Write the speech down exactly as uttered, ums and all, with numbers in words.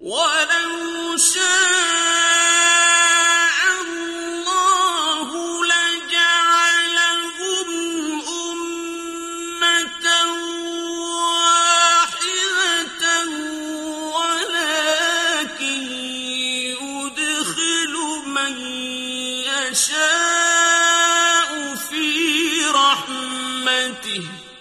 وَلَوْ شَاءَ اللَّهُ لَجَعَلَهُمْ أُمَّةً وَاحِدَةً وَلَٰكِن يُدْخِلُ مَن يَشَاءُ فِي رَحْمَتِهِ